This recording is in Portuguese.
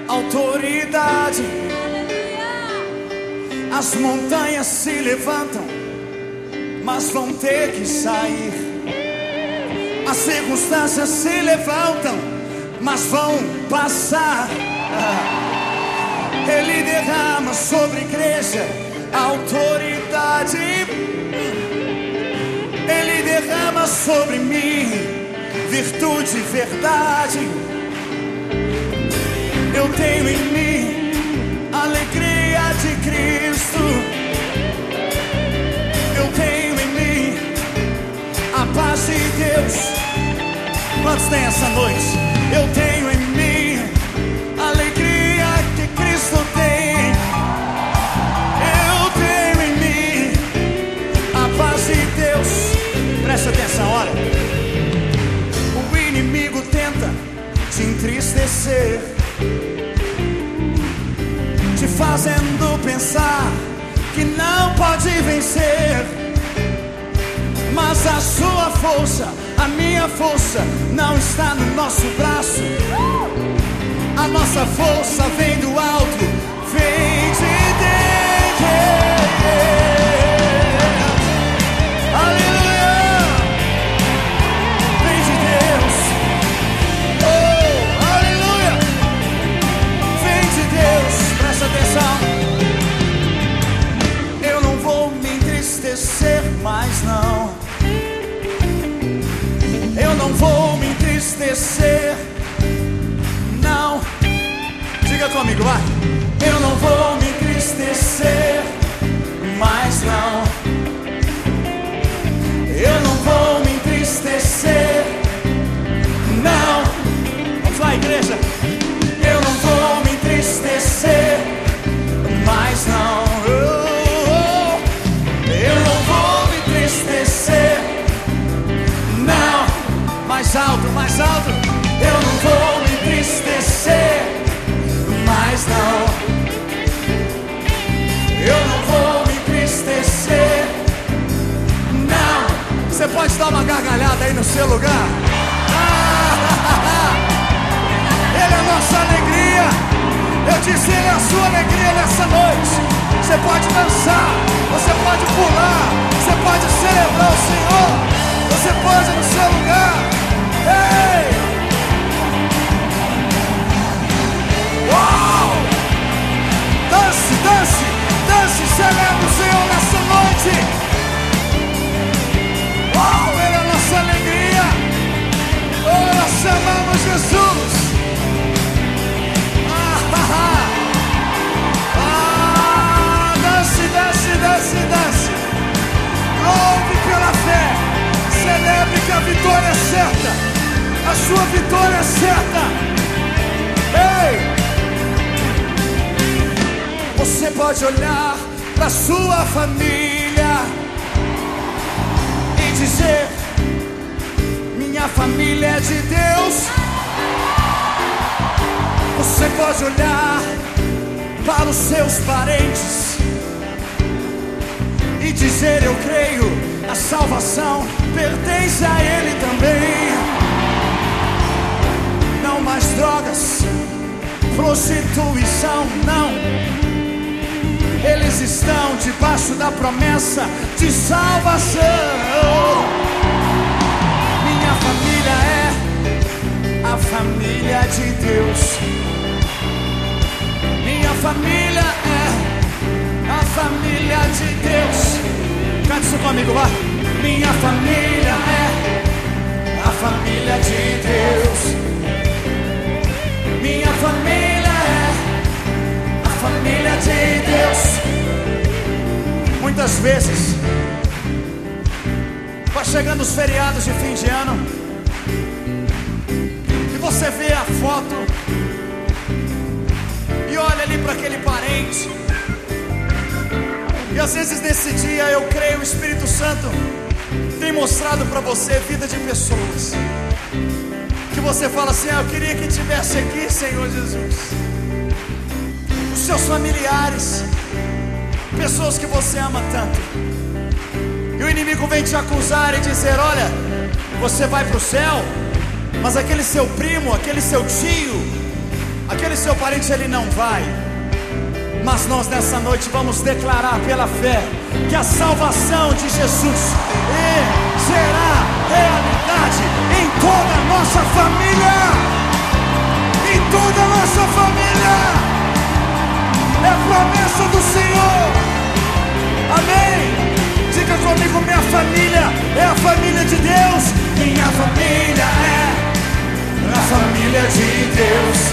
autoridade. As montanhas se levantam, mas vão ter que sair. As circunstâncias se levantam, mas vão passar. Ele derrama sobre a igreja autoridade. Ele derrama sobre mim virtude e verdade. Eu tenho em mim a alegria de Cristo. Eu tenho em mim a paz de Deus. Quantos tem essa noite? Eu tenho em mim a alegria que Cristo tem. Eu tenho em mim a paz de Deus. Presta atenção, olha. O inimigo tenta te entristecer, te fazendo pensar que não pode vencer. Mas a sua força, a minha força, não está no nosso braço. A nossa força vem do alto, vem de Deus. Aleluia! Vem de Deus. Oh, aleluia! Vem de Deus. Presta atenção. Eu não vou me entristecer mais, não. Eu não vou me entristecer, não. Diga comigo, vai. Eu não vou me entristecer mais, não. Eu não vou me entristecer, não. Vamos lá, igreja. Eu não vou me entristecer mais, não. Eu não vou me entristecer, não. Mais alto, mais alto. Eu não vou me entristecer mais, não. Eu não vou me entristecer, não. Você pode dar uma gargalhada aí no seu lugar? Ele é a nossa alegria. Eu disse, Ele é a sua alegria nessa noite. Você pode dançar, você pode pular, você pode celebrar o Senhor. Você pode no seu lugar. Ei! Uau! Dance, dance, dance, celebre o Senhor nessa noite. Uau, Ele é a nossa alegria. Oh, nós chamamos Jesus. Dance, dance, dance, dance. Louve pela fé. Celebre que a vitória é certa. A sua vitória é certa. Ei! Você pode olhar para sua família e dizer: minha família é de Deus. Você pode olhar para os seus parentes e dizer: eu creio, a salvação pertence a Ele também. Não mais drogas, prostituição, não. Eles estão debaixo da promessa de salvação. Minha família é a família de Deus. Minha família é a família de Deus. Cante isso comigo, vai. Minha família é a família de Deus. Minha família é a família de Deus. Muitas vezes vai chegando os feriados de fim de ano e você vê a foto e olha ali para aquele parente. E às vezes nesse dia, eu creio, o Espírito Santo tem mostrado para você vida de pessoas que você fala assim: eu queria que tivesse aqui, Senhor Jesus. Os seus familiares, pessoas que você ama tanto. E o inimigo vem te acusar e dizer: olha, você vai para o céu, mas aquele seu primo, aquele seu tio, Aquele seu parente, ele não vai. Mas nós nessa noite vamos declarar pela fé que a salvação de Jesus será realidade em toda a nossa família. Em toda a nossa família. É a promessa do Senhor. Amém. Diga comigo: minha família é a família de Deus. Minha família é a família de Deus.